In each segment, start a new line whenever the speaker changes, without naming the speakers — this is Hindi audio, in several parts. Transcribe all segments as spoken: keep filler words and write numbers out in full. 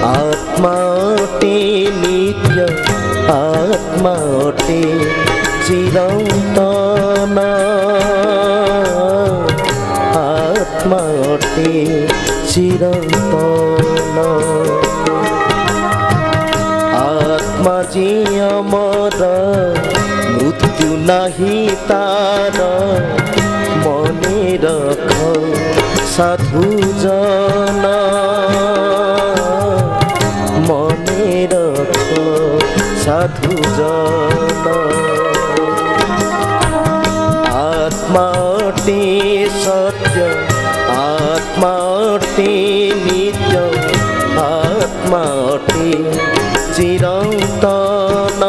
आत्मा अटे नित्य आत्मा अटे चिरंतन आत्मा अटे चिरंतन आत्मा जे अमर मृत्यु नहीं तार मने रख साधु जन मने रख साधु जन आत्मा अटे सत्य आत्मा अटे नित्य आत्मा अटे चिरंतन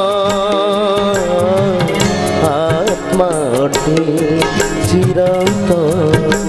आत्मा अटे चिरंतन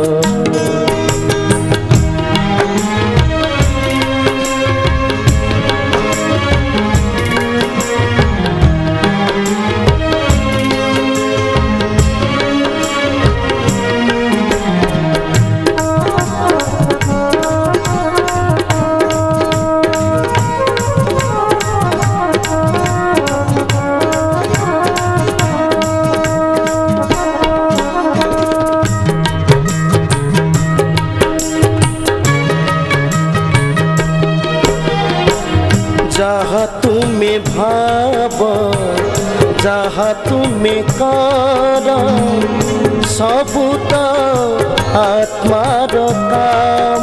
जहाँ तुम्हें भाव जहाँ तुम्हें कर सबु तो आत्मार काम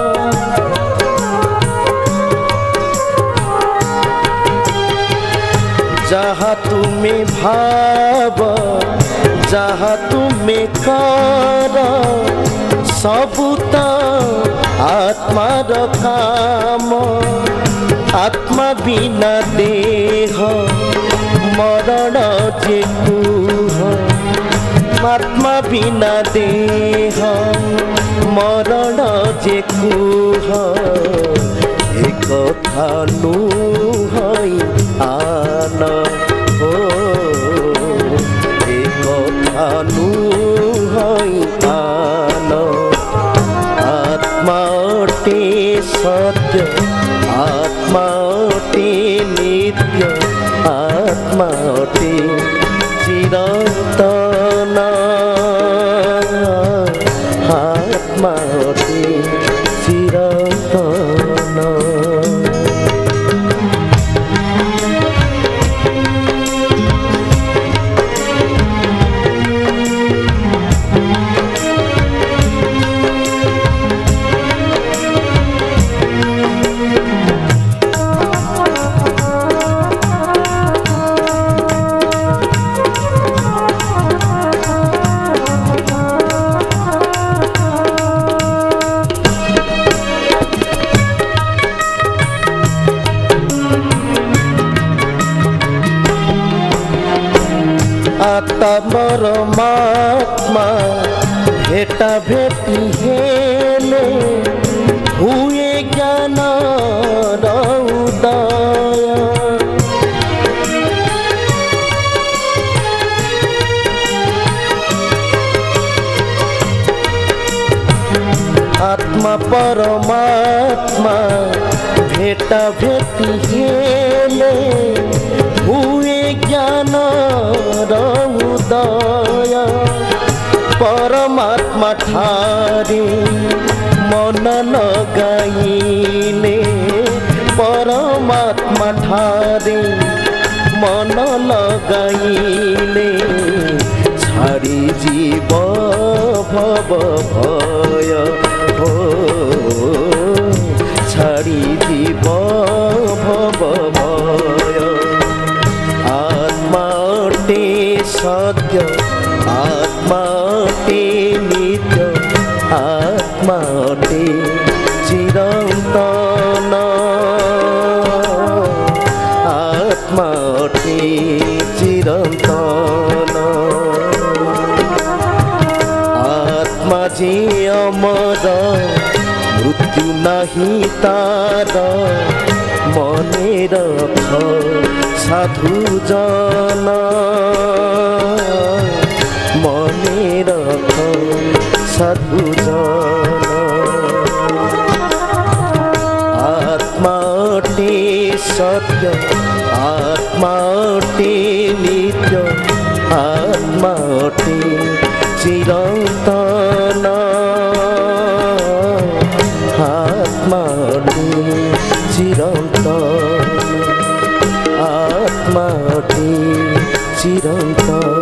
जहाँ तुम्हें भाव जहाँ तुम्हें कर सबु तो आत्मार काम आत्मा बिना देह मरण जे कुह आत्मा बिना देह मरण जे कुह एक कथा नुहई आन हो एक कथा नुहई आन आत्मा अटे सत्य आत्मा अटे नित्य आत्मा अटे चिरंतन आत्मा अटे चिरंतन आत्मर महात्मा भेटा भेटी हेले हुए ज्ञान उदय आत्मा परमात्मा भेटा भेटी हेले हुए ज्ञान उदय परमात्मा ठारे मन लगाइले परमात्मा ठारे मन लगाइले छाड़ी जीव भव भय हो छाड़ी जीव भव भय आत्मा अटे सत्य आत्मा अटे नित्य आत्मा अटे चिरंतन आत्मा अटे चिरंतन आत्मा जे अमर मृत्यु नहीं तार मने रख साधु जन मने रख साधु जन अटे सत्य आत्मा अटे नित्य आत्मा अटे चिरंतन आत्मा अटे चिरंतन आत्मा अटे चिरंतन।